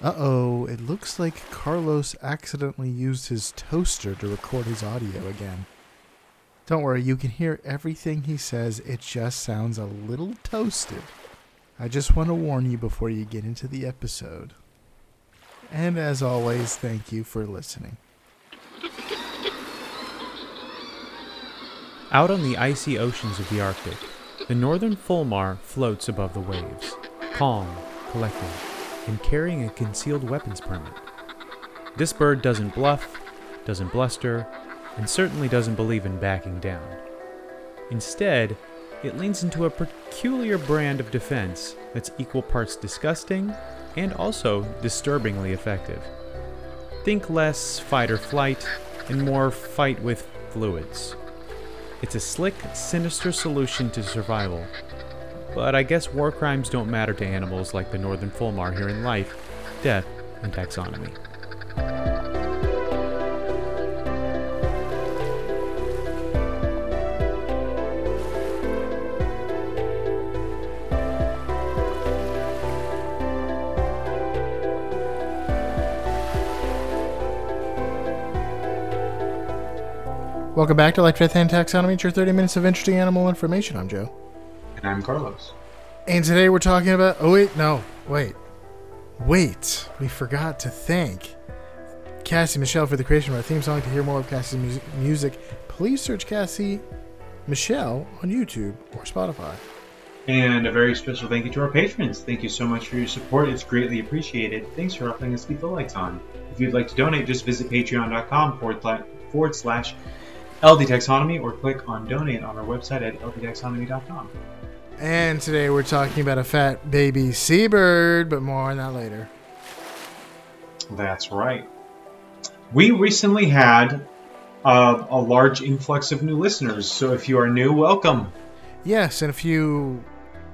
Uh-oh, it looks like Carlos accidentally used his toaster to record his audio again. Don't worry, you can hear everything he says, it just sounds a little toasted. I just want to warn you before you get into the episode. And as always, thank you for listening. Out on the icy oceans of the Arctic, the northern fulmar floats above the waves, calm, collected, and carrying a concealed weapons permit. This bird doesn't bluff, doesn't bluster, and certainly doesn't believe in backing down. Instead, it leans into a peculiar brand of defense that's equal parts disgusting and also disturbingly effective. Think less fight or flight and more fight with fluids. It's a slick, sinister solution to survival. But I guess war crimes don't matter to animals like the northern fulmar here in life, death, and taxonomy. Welcome back to Life, Death, and Taxonomy. It's your 30 minutes of interesting animal information. I'm Joe. And I'm Carlos. And today we're talking about... Wait. We forgot to thank Cassie Michelle for the creation of our theme song. To hear more of Cassie's music, please search Cassie Michelle on YouTube or Spotify. And a very special thank you to our patrons. Thank you so much for your support. It's greatly appreciated. Thanks for helping us keep the lights on. If you'd like to donate, just visit patreon.com/LD Taxonomy or click on donate on our website at ldtaxonomy.com. And today we're talking about a fat baby seabird, but more on that later. That's right. We recently had a large influx of new listeners, so if you are new, welcome. Yes, and if you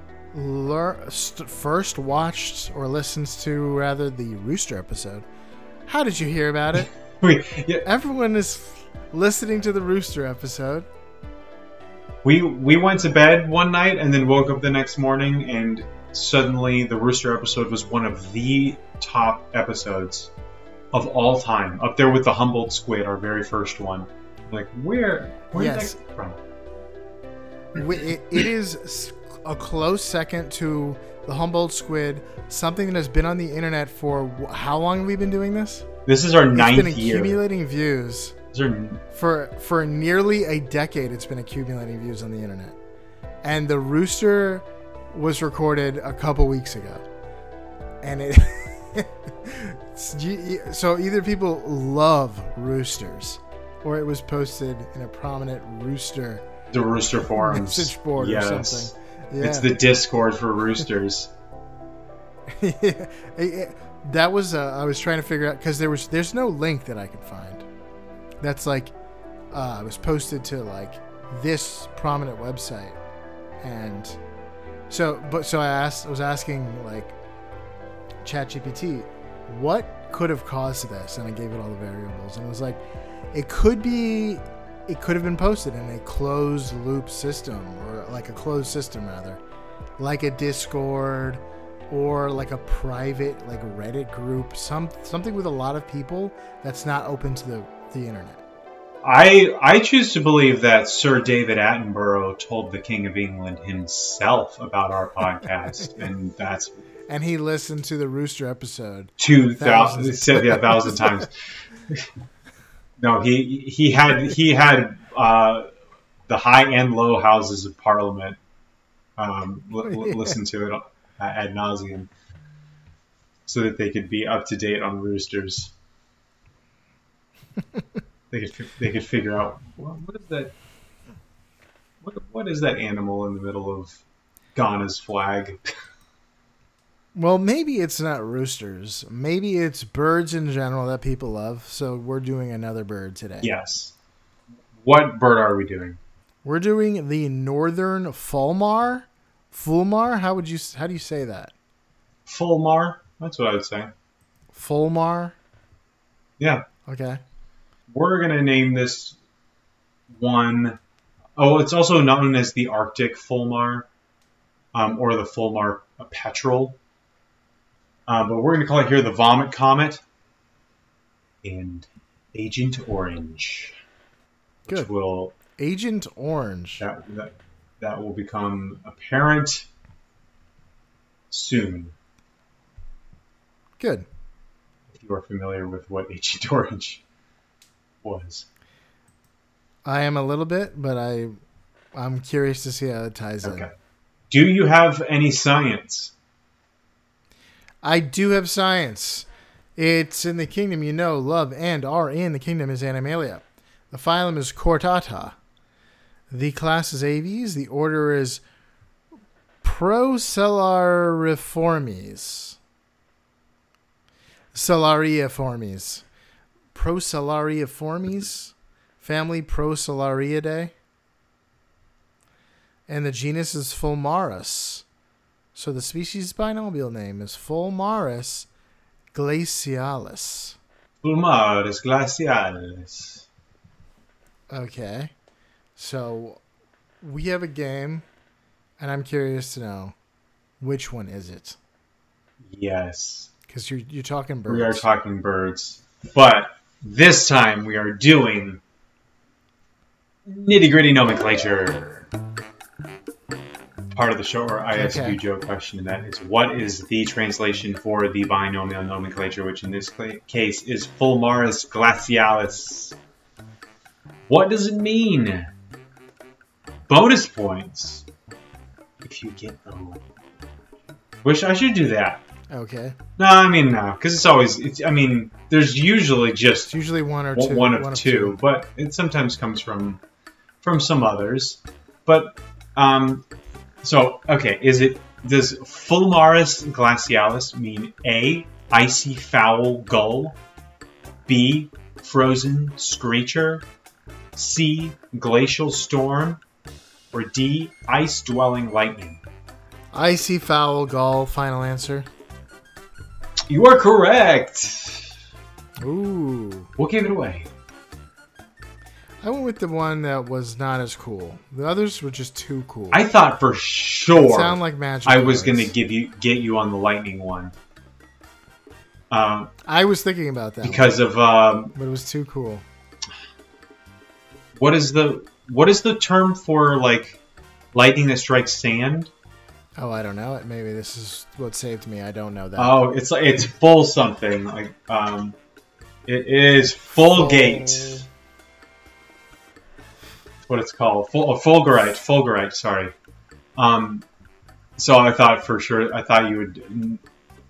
first watched or listened to, rather, the Rooster episode, how did you hear about it? Everyone is listening to the Rooster episode. We went to bed one night and then woke up the next morning, and suddenly the Rooster episode was one of the top episodes of all time, up there with the Humboldt squid, our very first one. Like, where did that come from? It is a close second to the Humboldt squid, something that has been on the internet for how long have we been doing this? This is our ninth year. It's been accumulating views. For nearly a decade, it's been accumulating views on the internet. And the Rooster was recorded a couple weeks ago. And it... so either people love roosters, or it was posted in a prominent Rooster... The Rooster forums. Message board or something. Yeah. It's the Discord for roosters. That was... I was trying to figure out... Because there's no link that I could find. That's like, it was posted to like this prominent website, and so I was asking like ChatGPT, what could have caused this, and I gave it all the variables, and it was like, it could have been posted in a closed loop system, or like a closed system rather, like a Discord, or like a private like Reddit group, something with a lot of people that's not open to the internet. I choose to believe that Sir David Attenborough told the King of England himself about our podcast, and he listened to the Rooster episode 1,000 times. No, he had the high and low houses of Parliament listen to it ad nauseum, so that they could be up to date on roosters. They could figure out what is that. What is that animal in the middle of Ghana's flag? Well, maybe it's not roosters. Maybe it's birds in general that people love. So we're doing another bird today. Yes. What bird are we doing? We're doing the northern fulmar. Fulmar? How do you say that? Fulmar. That's what I would say. Fulmar. Yeah. Okay. We're gonna name this one. Oh, it's also known as the Arctic fulmar, or the fulmar petrel. But we're going to call it here the Vomit Comet and Agent Orange. Which Good. will Agent Orange. that will become apparent soon. Good. If you are familiar with what Agent Orange was. I am a little bit, but I'm curious to see how it ties in. Okay. Do you have any science? I do have science. It's in the kingdom you know, love, and are in the kingdom is Animalia. The phylum is Chordata. The class is Aves. The order is Procellariiformes. Celariiformes. Procellariiformes. Family Procellariidae. And the genus is Fulmarus. So the species binomial name is Fulmarus glacialis. Fulmarus glacialis. Okay. So we have a game, and I'm curious to know which one is it? Yes. Because you're talking birds. We are talking birds. But this time we are doing nitty-gritty nomenclature. Part of the show where I ask you, Joe, a question, and that is, what is the translation for the binomial nomenclature, which in this case is Fulmarus glacialis? What does it mean? Bonus points if you get O. Wish I should do that. Okay. No, because it's always, there's usually just It's usually one or two. one of two, but it sometimes comes from some others. But, so, okay, does Fulmarus glacialis mean A, icy foul gull, B, frozen screecher, C, glacial storm, or D, ice-dwelling lightning? Icy foul gull, final answer. You are correct! Ooh. What gave it away? I went with the one that was not as cool. The others were just too cool. I thought for sure Sound like magic. I was going to get you on the lightning one. I was thinking about that because one, of but it was too cool. What is the term for like lightning that strikes sand? Oh, I don't know. Maybe this is what saved me. I don't know that. Oh, it's full something like it is full gate. That's what it's called. Fulgurite. Sorry. So I thought you would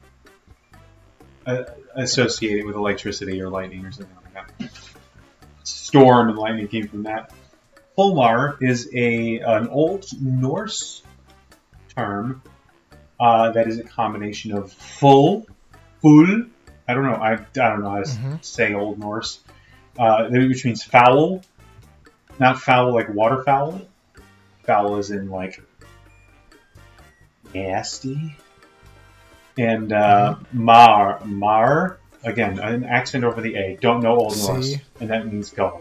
associate it with electricity or lightning or something like that. Storm and lightning came from that. Fulmar is an Old Norse term that is a combination of full. I don't know. I don't know how to say Old Norse, which means foul, not foul like waterfowl. Foul is in like nasty, and mar again an accent over the A. Don't know Old Norse, and that means go.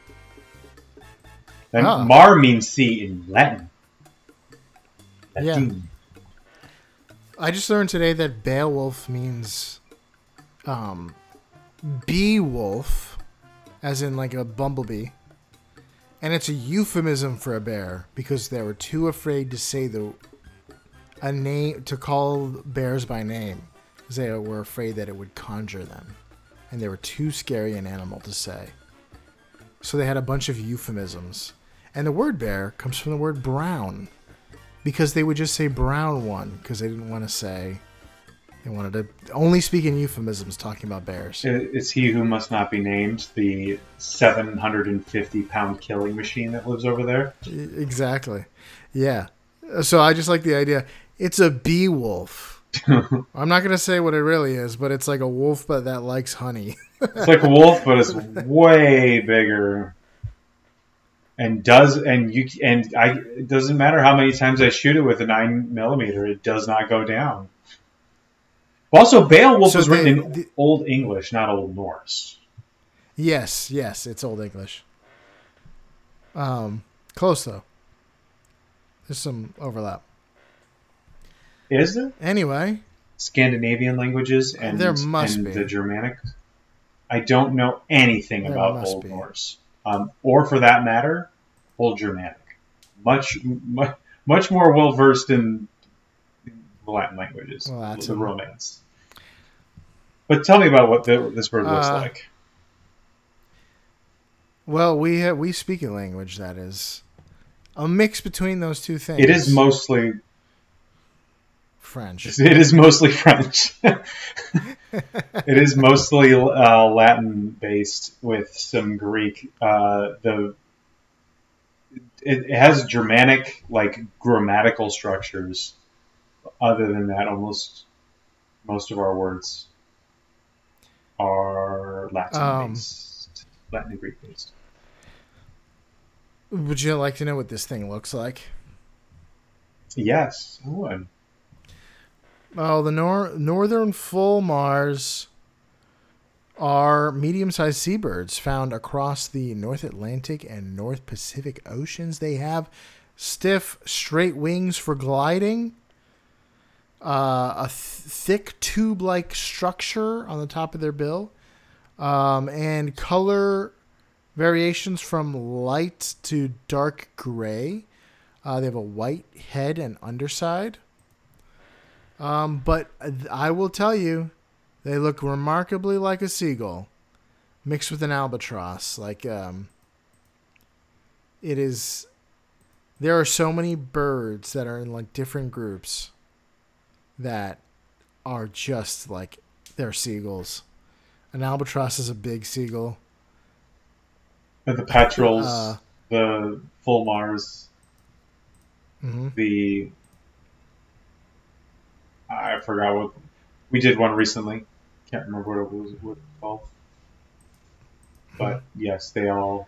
Then mar means sea in Latin. Yeah. I just learned today that Beowulf means bee-wolf, as in like a bumblebee. And it's a euphemism for a bear because they were too afraid to say a name, to call bears by name, because they were afraid that it would conjure them. And they were too scary an animal to say. So they had a bunch of euphemisms. And the word bear comes from the word brown. Because they would just say brown one, because they didn't want to say, they wanted to only speak in euphemisms talking about bears. It's he who must not be named, the 750-pound killing machine that lives over there. Exactly. Yeah. So I just like the idea. It's a bee wolf. I'm not going to say what it really is, but it's like a wolf, but that likes honey. It's like a wolf, but it's way bigger. It doesn't matter how many times I shoot it with a 9mm, it does not go down. Also, Beowulf was written in Old English, not Old Norse. Yes, it's Old English. Close though. There's some overlap. Is there? Anyway, Scandinavian languages There must and be. the Germanic. I don't know anything There about must Old be. Norse, or for that matter, Old Germanic. Much more well versed in the Latin languages, the Latin. Romance. But tell me about what this bird looks Uh, like. well, we speak a language that is a mix between those two things. It is mostly French. It is mostly French. It is mostly Latin based with some Greek. It has Germanic like grammatical structures. Other than that, almost most of our words are Latin based, Latin and Greek based. Would you like to know what this thing looks like? Yes, I would. Oh, the northern fulmars are medium-sized seabirds found across the North Atlantic and North Pacific Oceans. They have stiff, straight wings for gliding, a thick tube-like structure on the top of their bill, and color variations from light to dark gray. They have a white head and underside. But I will tell you, they look remarkably like a seagull mixed with an albatross. Like, it is. There are so many birds that are in like different groups that are just like they're seagulls. An albatross is a big seagull. And the petrels, the fulmars, the I forgot what we did one recently. Can't remember what it was called. But yes, they all.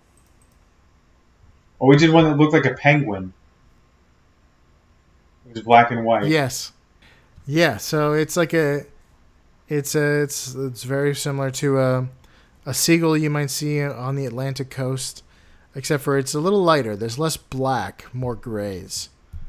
Oh, we did one that looked like a penguin. It was black and white. Yes. Yeah. So it's like it's very similar to a seagull you might see on the Atlantic coast, except for it's a little lighter. There's less black, more grays.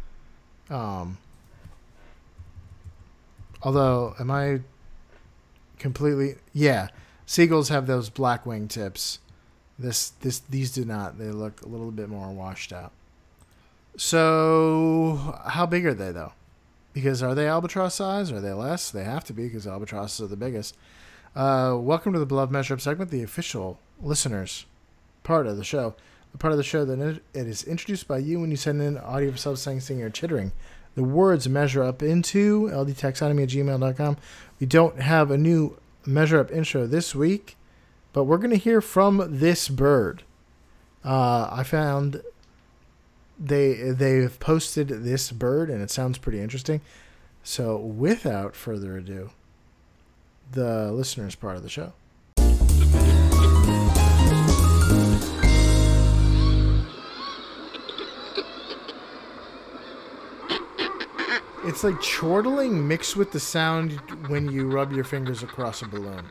Although, am I completely? Yeah, seagulls have those black wingtips. These do not. They look a little bit more washed out. So, how big are they though? Because are they albatross size? Or are they less? They have to be because albatrosses are the biggest. Welcome to the Beloved Measure Up segment, the official listeners part of the show. The part of the show that it is introduced by you when you send in audio of yourself saying, singing, or chittering. The words measure up into ldtaxonomy@gmail.com. We don't have a new measure up intro this week, but we're going to hear from this bird. I found they've posted this bird, and it sounds pretty interesting. So without further ado, the listeners part of the show. It's like chortling mixed with the sound when you rub your fingers across a balloon.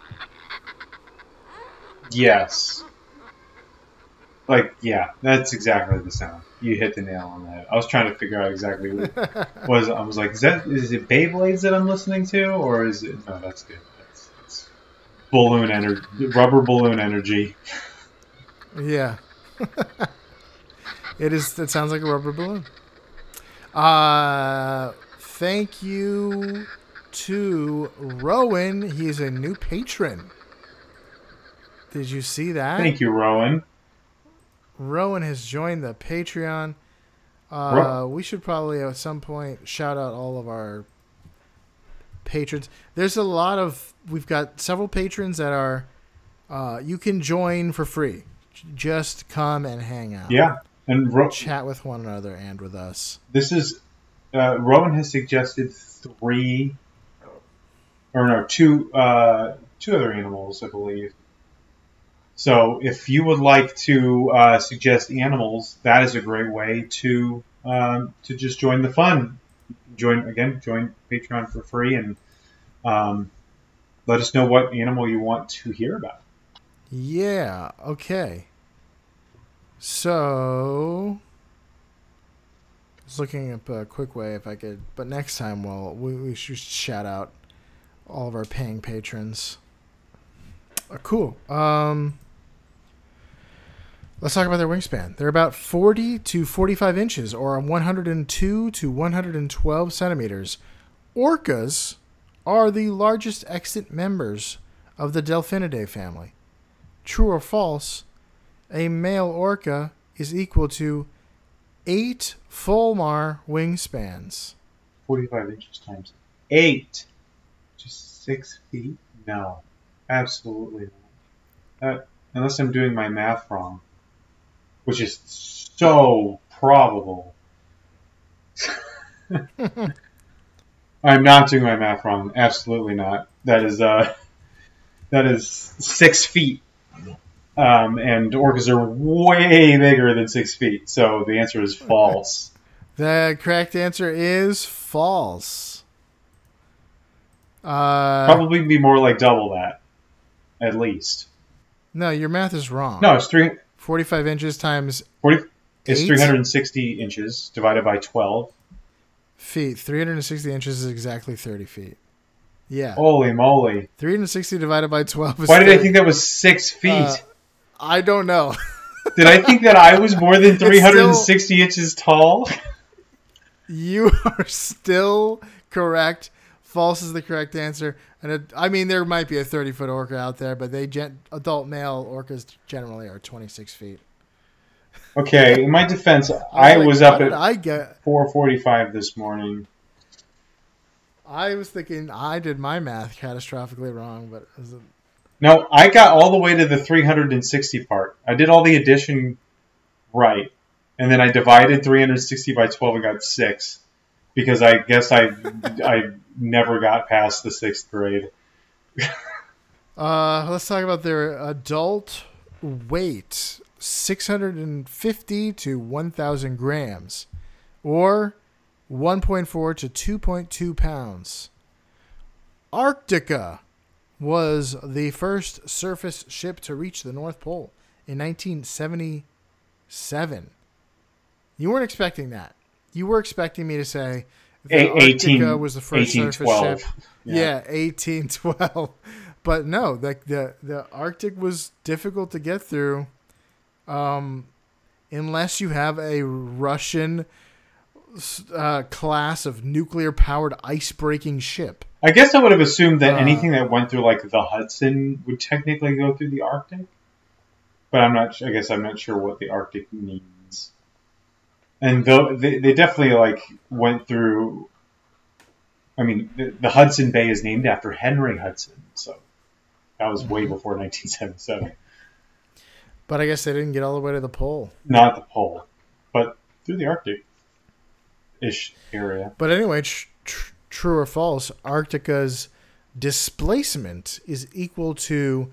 Yes. Like, yeah, that's exactly the sound. You hit the nail on the head. I was trying to figure out exactly what it was. I was like, is it Beyblades that I'm listening to? Or is it... No, that's good. That's balloon energy, rubber balloon energy. Yeah. It sounds like a rubber balloon. Thank you to Rowan. He's a new patron. Did you see that? Thank you, Rowan. Rowan has joined the Patreon. We should probably at some point shout out all of our patrons. There's we've got several patrons that are, you can join for free. Just come and hang out. Yeah. And chat with one another and with us. This is, Rowan has suggested two other animals, I believe. So if you would like to suggest animals, that is a great way to just join the fun. Join Patreon for free and let us know what animal you want to hear about. Yeah. Okay. So was looking up a quick way if I could, but next time we should shout out all of our paying patrons. Cool. Let's talk about their wingspan. They're about 40 to 45 inches, or 102 to 112 centimeters. Orcas are the largest extant members of the Delphinidae family. True or false, a male orca is equal to 8 Fulmar wingspans. 45 inches times 8. Just 6 feet? No. Absolutely not. Unless I'm doing my math wrong. Which is so probable. I'm not doing my math wrong. Absolutely not. That is 6 feet. And orcas are way bigger than 6 feet. So the answer is false. The correct answer is false. Probably be more like double that. At least. No, your math is wrong. No, it's 45 inches times 40. It's 8? 360 inches divided by 12. Feet. 360 inches is exactly 30 feet. Yeah. Holy moly. 360 divided by 12 is Why did 30. I think that was 6 feet? I don't know. Did I think that I was more than 360 inches tall? You are still correct. False is the correct answer. And I mean, there might be a 30-foot orca out there, but adult male orcas generally are 26 feet. Okay, in my defense, I was up at 4:45 this morning. I was thinking I did my math catastrophically wrong, but No, I got all the way to the 360 part. I did all the addition right, and then I divided 360 by 12 and got 6, because I guess I never got past the 6th grade. Let's talk about their adult weight: 650 to 1,000 grams, or 1.4 to 2.2 pounds. Arctica was the first surface ship to reach the North Pole in 1977. You weren't expecting that. You were expecting me to say that Arctica was the first surface ship. Yeah, 1812. But no, the Arctic was difficult to get through unless you have a Russian class of nuclear-powered ice-breaking ship. I guess I would have assumed that anything that went through like the Hudson would technically go through the Arctic, but I'm not. I guess I'm not sure what the Arctic means. And though they definitely like went through. I mean, the Hudson Bay is named after Henry Hudson, so that was way before 1977. But I guess they didn't get all the way to the pole. Not the pole, but through the Arctic-ish area. But anyway, true or false, Arctica's displacement is equal to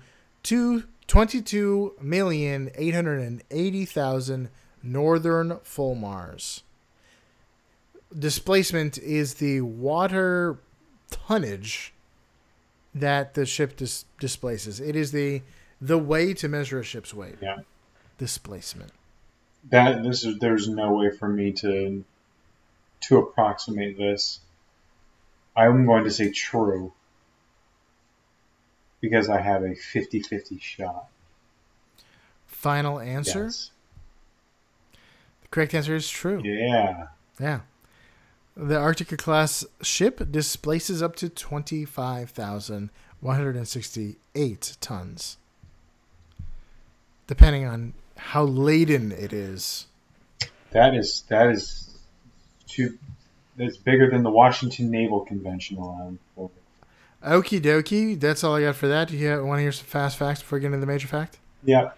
22,880,000 northern Fulmars. Displacement is the water tonnage that the ship displaces. It is the way to measure a ship's weight. Yeah. Displacement. There's no way for me to approximate this. I'm going to say true because I have a 50-50 shot. Final answer? Yes. The correct answer is true. Yeah. Yeah. The Arctica class ship displaces up to 25,168 tons, depending on how laden it is. That's bigger than the Washington Naval Convention around. Okie dokie. That's all I got for that. Do you want to hear some fast facts before we get into the major fact? Yeah.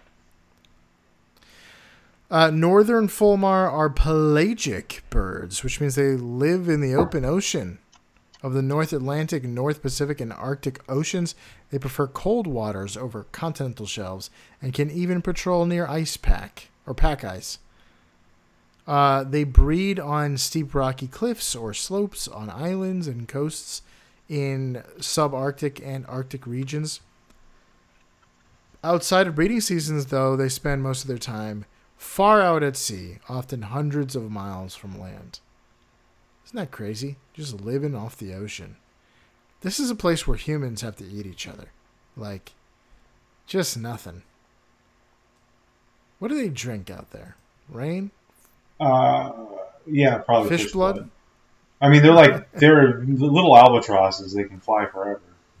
Northern Fulmar are pelagic birds, which means they live in the open ocean of the North Atlantic, North Pacific, and Arctic oceans. They prefer cold waters over continental shelves and can even patrol near pack ice. They breed on steep rocky cliffs or slopes on islands and coasts in subarctic and Arctic regions. Outside of breeding seasons, though, they spend most of their time far out at sea, often hundreds of miles from land. Isn't that crazy? Just living off the ocean. This is a place where humans have to eat each other. Like, just nothing. What do they drink out there? Rain? Yeah, probably Fish blood? I mean, they're little albatrosses. They can fly forever.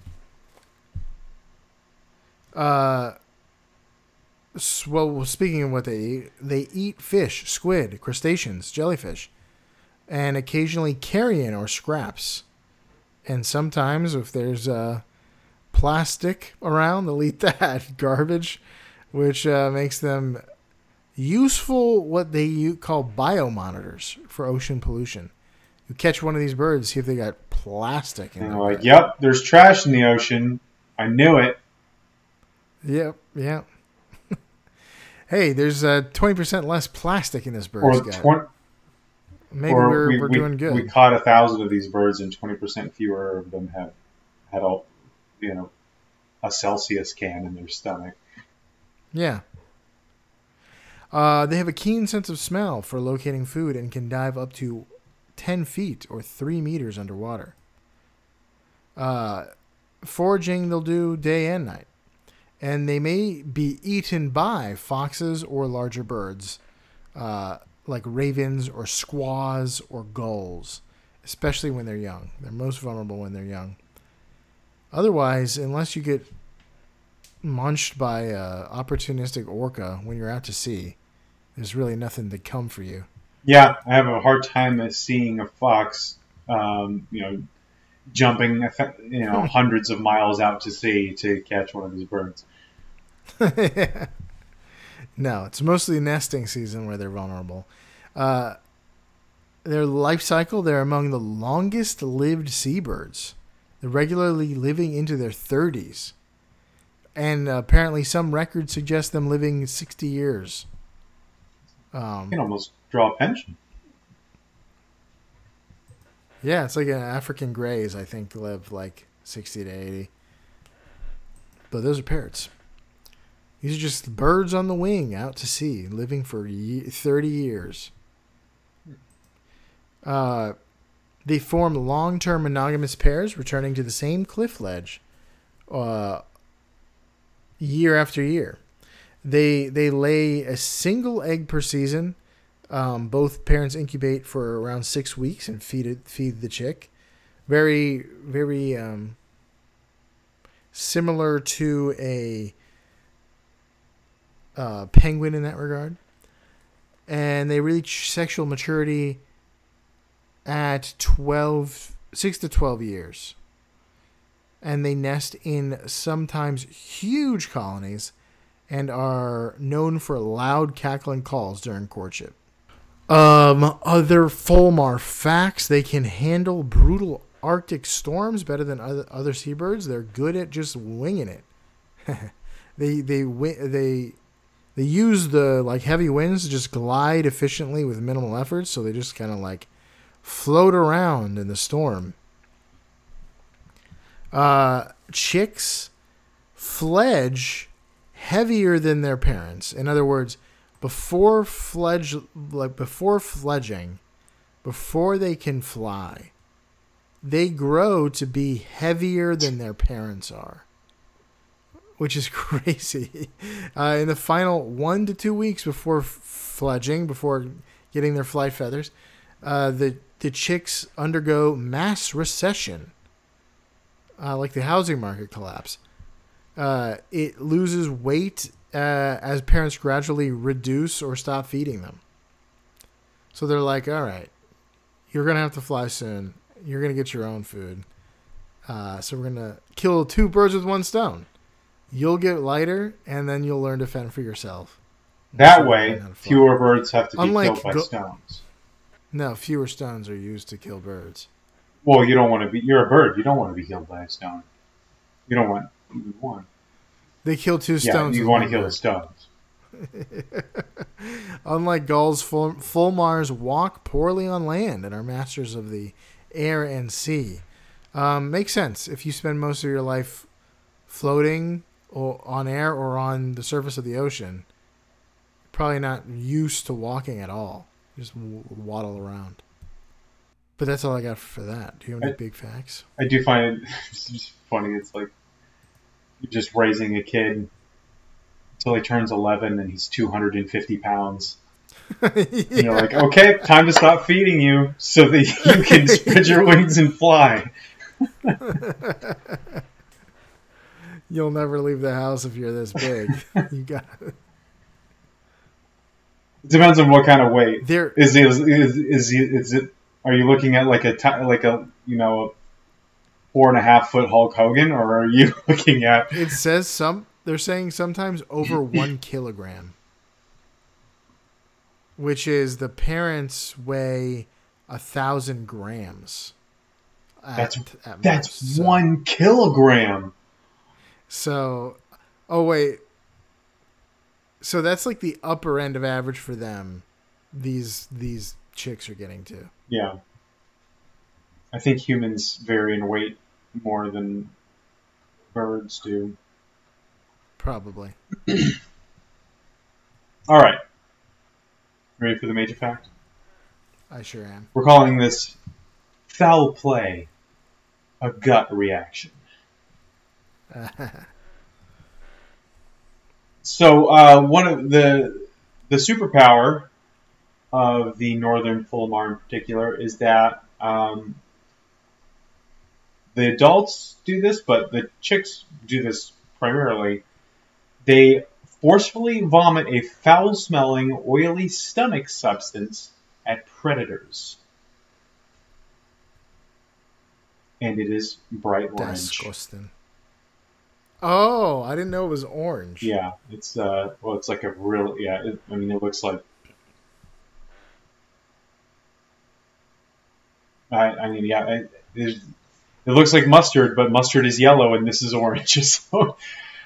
Well, speaking of what they eat fish, squid, crustaceans, jellyfish, and occasionally carrion or scraps. And sometimes, if there's plastic around, they'll eat that garbage, which makes them useful, what they call biomonitors for ocean pollution. You catch one of these birds, see if they got plastic in And their they're like, bed. "Yep, there's trash in the ocean. I knew it." Yep. Hey, there's 20% less plastic in this bird's gut. Maybe we're doing good. We caught 1,000 of these birds, and 20% fewer of them had a Celsius can in their stomach. Yeah. They have a keen sense of smell for locating food and can dive up to 10 feet or 3 meters underwater. Foraging they'll do day and night. And they may be eaten by foxes or larger birds, like ravens or squaws or gulls, especially when they're young. They're most vulnerable when they're young. Otherwise, unless you get munched by an opportunistic orca when you're out to sea, there's really nothing to come for you. Yeah, I have a hard time seeing a fox, jumping, hundreds of miles out to sea to catch one of these birds. No, it's mostly nesting season where they're vulnerable. Their life cycle, they're among the longest lived seabirds. They're regularly living into their 30s. And apparently some records suggest them living 60 years. You can almost draw a pension. Yeah, it's like an African greys, I think, live like 60 to 80. But those are parrots. These are just birds on the wing out to sea, living for 30 years. They form long-term monogamous pairs, returning to the same cliff ledge year after year. They lay a single egg per season. Both parents incubate for around 6 weeks and feed the chick. Very, very similar to a penguin in that regard. And they reach sexual maturity at 6 to 12 years. And they nest in sometimes huge colonies and are known for loud cackling calls during courtship. Other Fulmar facts: they can handle brutal Arctic storms better than other seabirds. They're good at just winging it. They use the heavy winds to just glide efficiently with minimal effort, so they just kind of float around in the storm. Chicks fledge heavier than their parents. In other words, before fledging, before they can fly, they grow to be heavier than their parents are, which is crazy. In the final 1 to 2 weeks before fledging, before getting their flight feathers, the chicks undergo mass recession, like the housing market collapse. It loses weight as parents gradually reduce or stop feeding them. So they're like, all right, you're going to have to fly soon. You're going to get your own food. So we're going to kill 2 birds with 1 stone. You'll get lighter, and then you'll learn to fend for yourself. That way, fewer birds have to be killed by stones. No, fewer stones are used to kill birds. Well, you're a bird. You don't want to be killed by a stone. You don't want even one. They kill 2 stones. Yeah, you want to kill the stones. Unlike gulls, fulmars walk poorly on land and are masters of the air and sea. Makes sense. If you spend most of your life floating or on air or on the surface of the ocean, probably not used to walking at all. Just waddle around. But that's all I got for that. Do you have any big facts? I do find it it's just funny. It's like you're just raising a kid until he turns 11 and he's 250 pounds. And you're like, okay, time to stop feeding you so that you can spread your wings and fly. You'll never leave the house if you're this big. You got it. It depends on what kind of weight. There Is it? Are you looking at like a 4.5 foot Hulk Hogan, or are you looking at? It says they're saying sometimes over 1 kilogram, which is the parents weigh 1,000 grams. That's most. 1 kilogram. So, oh wait. So that's like the upper end of average for them. These chicks are getting to. Yeah. I think humans vary in weight more than birds do. Probably. All right. Ready for the major fact? I sure am. We're calling this foul play, a gut reaction. So one of the superpower of the northern fulmar in particular is that the adults do this, but the chicks do this primarily. They forcefully vomit a foul-smelling, oily stomach substance at predators. And it is bright orange. Disgusting. Oh, I didn't know it was orange. Yeah, it's it's like a real it looks like. It looks like mustard, but mustard is yellow and this is orange. So,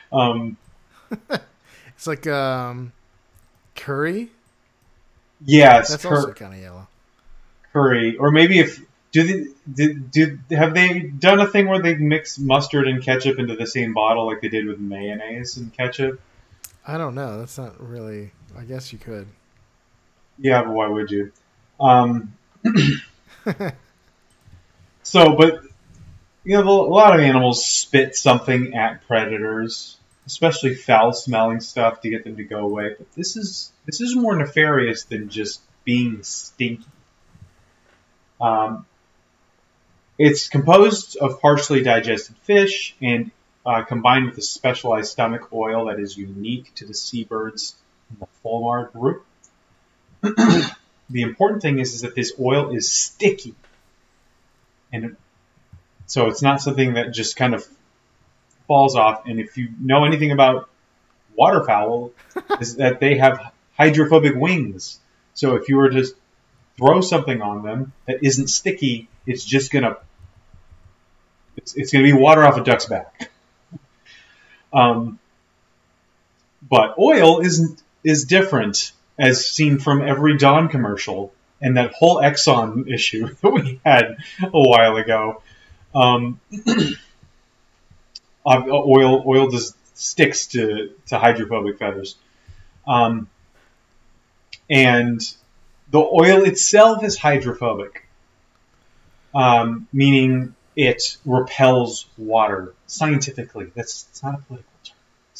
it's like curry. Yeah, that's also kind of yellow. Curry, or maybe if have they done a thing where they mix mustard and ketchup into the same bottle like they did with mayonnaise and ketchup? I don't know. That's not really. I guess you could. Yeah, but why would you? So, but a lot of animals spit something at predators, especially foul-smelling stuff, to get them to go away. But this is more nefarious than just being stinky. It's composed of partially digested fish and combined with a specialized stomach oil that is unique to the seabirds in the fulmar group. The important thing is that this oil is sticky. And so it's not something that just kind of falls off. And if you know anything about waterfowl, is that they have hydrophobic wings. So if you were to throw something on them that isn't sticky, it's just gonna be water off a duck's back. But oil is different, as seen from every Dawn commercial and that whole Exxon issue that we had a while ago. Oil just sticks to hydrophobic feathers, and the oil itself is hydrophobic, meaning it repels water. Scientifically, it's not a political term.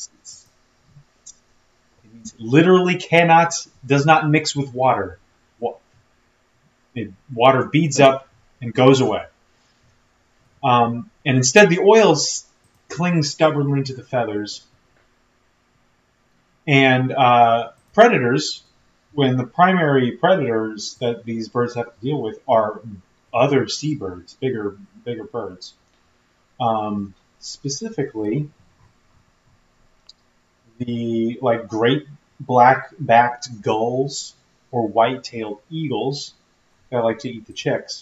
It means it literally does not mix with water. Water beads up and goes away. And instead, the oil clings stubbornly to the feathers. And predators, when the primary predators that these birds have to deal with are other seabirds, bigger birds. Specifically, the great black-backed gulls or white-tailed eagles that like to eat the chicks.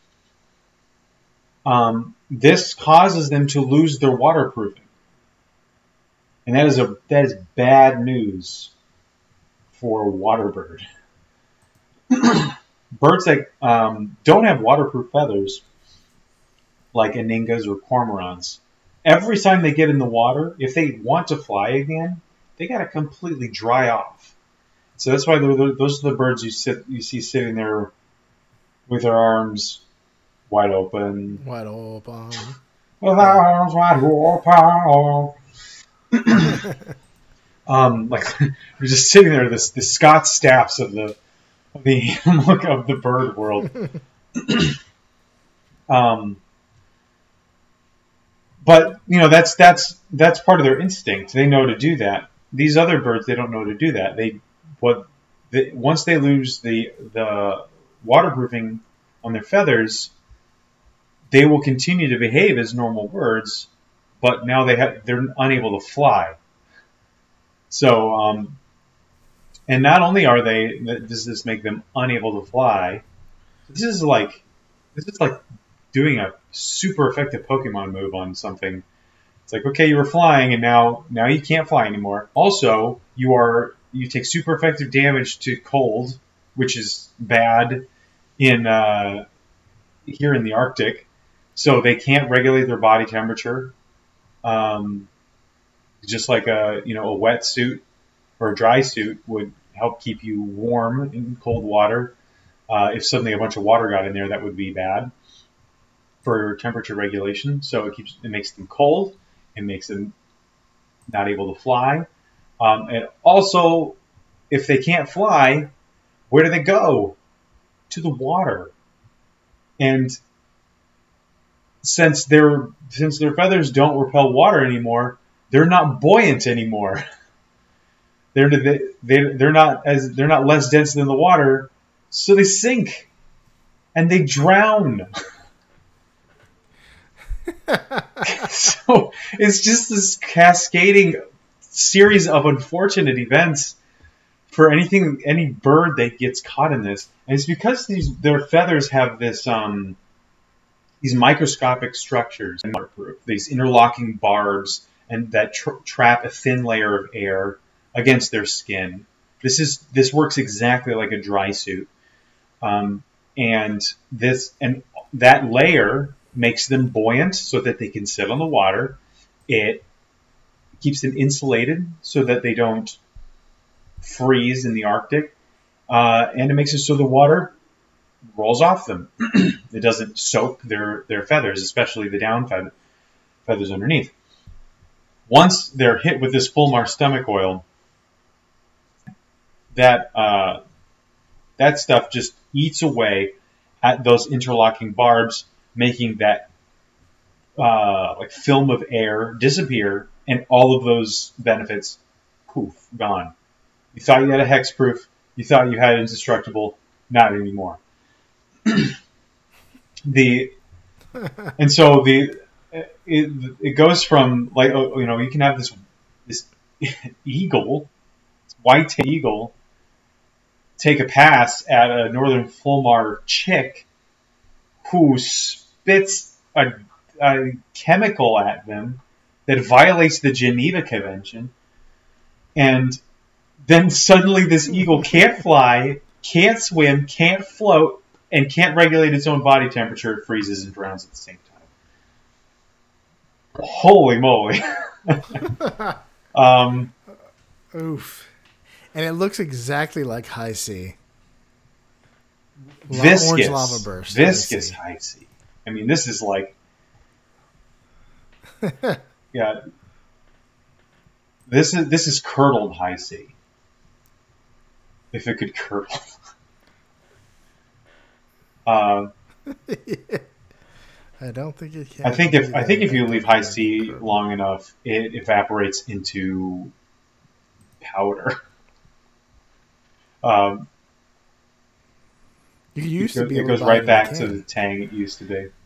This causes them to lose their waterproofing, and that is bad news for a water bird. Birds that don't have waterproof feathers, like aningas or cormorants, every time they get in the water, if they want to fly again, they got to completely dry off. So that's why those are the birds you see sitting there with their arms wide open. Wide open. With arms wide open. Like we're just sitting there, the Scott Staps of the of the bird world. But that's part of their instinct. They know to do that. These other birds, they don't know to do that. Once they lose the waterproofing on their feathers, they will continue to behave as normal birds, but now they're unable to fly. So, and not only does this make them unable to fly, this is like doing a super effective Pokemon move on something. It's like, okay, you were flying, and now you can't fly anymore. Also, you take super effective damage to cold, which is bad here in the Arctic. So they can't regulate their body temperature. Just like a wetsuit or a dry suit would help keep you warm in cold water. If suddenly a bunch of water got in there, that would be bad for temperature regulation. So it makes them cold. It makes them not able to fly. And also, if they can't fly, where do they go? To the water. And since their feathers don't repel water anymore, they're not buoyant anymore. They're not less dense than the water, so they sink and they drown. So it's just this cascading series of unfortunate events for any bird that gets caught in this, and it's because their feathers have this these microscopic structures and waterproof, these interlocking barbs, and that trap a thin layer of air against their skin. This works exactly like a dry suit, and that layer makes them buoyant so that they can sit on the water. It keeps them insulated so that they don't freeze in the Arctic, and it makes it so the water rolls off them. It doesn't soak their feathers, especially the down feathers underneath. Once they're hit with this Fulmar stomach oil, that stuff just eats away at those interlocking barbs, making that like film of air disappear, and all of those benefits, poof, gone. You thought you had a hexproof, you thought you had indestructible, not anymore. And so it goes from, like, you can have this eagle, white-tailed eagle, take a pass at a northern Fulmar chick who spits a chemical at them that violates the Geneva Convention, and then suddenly this eagle can't fly, can't swim, can't float, and can't regulate its own body temperature. It freezes and drowns at the same time. Holy moly. Oof. And it looks exactly like High C. Viscous. Orange lava burst. Viscous High C. I mean, this is like... yeah. This is curdled High C. If it could curdle. I don't think it can. I think if you leave High C long enough, it evaporates into powder. It goes right back to the tang it used to be.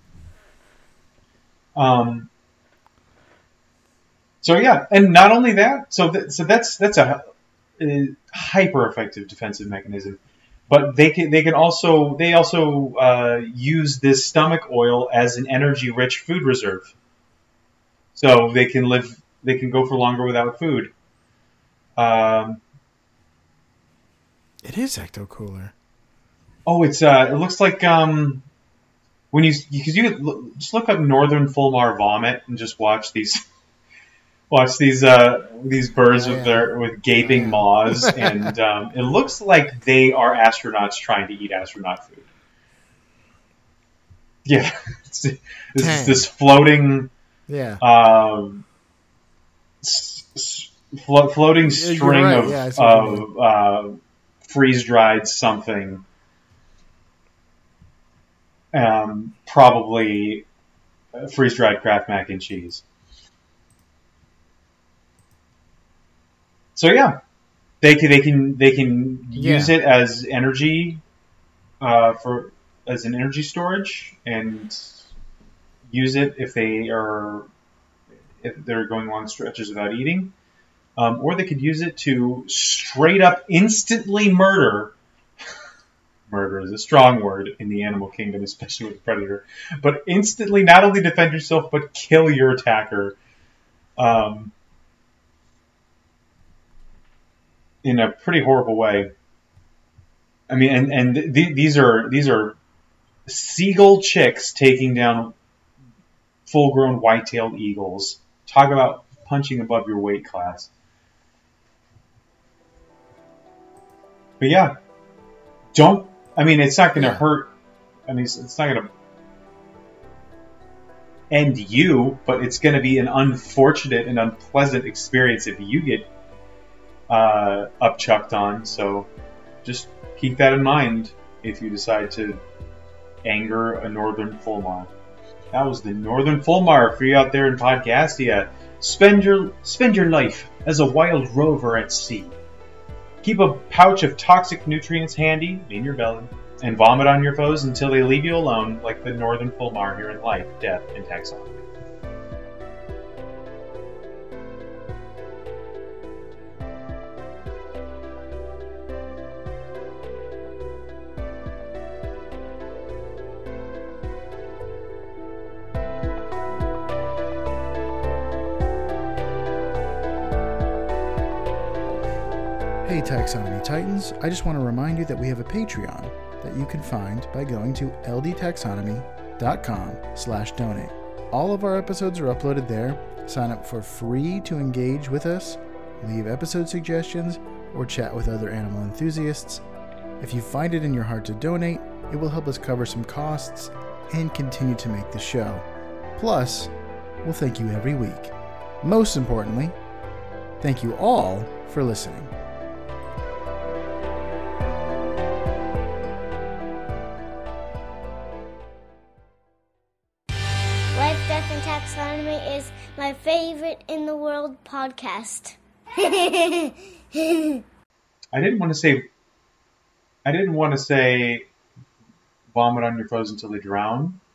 So yeah, and not only that, so that's a hyper effective defensive mechanism. But they also use this stomach oil as an energy rich food reserve. So they can go for longer without food. It is ecto-cooler. Oh, it looks like when you just look up Northern Fulmar vomit and just watch these birds with gaping maws, and it looks like they are astronauts trying to eat astronaut food. Yeah, this floating, Yeah. Floating string right. Yeah, I see what you of freeze dried something. Probably freeze dried Kraft mac and cheese. So yeah, they can use it as energy as an energy storage, and use it if they're going long stretches without eating, or they could use it to straight up instantly murder. Murder is a strong word in the animal kingdom, especially with a predator. But instantly, not only defend yourself, but kill your attacker. In a pretty horrible way. I mean, these are seagull chicks taking down full-grown white-tailed eagles. Talk about punching above your weight class. But yeah, don't. I mean, it's not going to hurt. I mean, it's not going to end you, but it's going to be an unfortunate and unpleasant experience if you get upchucked on. So just keep that in mind if you decide to anger a northern fulmar. That was the northern fulmar for you out there in Podcastia. Spend your life as a wild rover at sea. Keep a pouch of toxic nutrients handy in your belly, and vomit on your foes until they leave you alone, like the northern fulmar here in Life, Death, and Taxonomy. Hey Taxonomy Titans, I just want to remind you that we have a Patreon that you can find by going to ldtaxonomy.com/donate. All of our episodes are uploaded there. Sign up for free to engage with us, leave episode suggestions, or chat with other animal enthusiasts. If you find it in your heart to donate, it will help us cover some costs and continue to make the show. Plus, we'll thank you every week. Most importantly, thank you all for listening. Life, Death, and Taxonomy is my favorite in the world podcast. I didn't want to say vomit on your foes until they drown.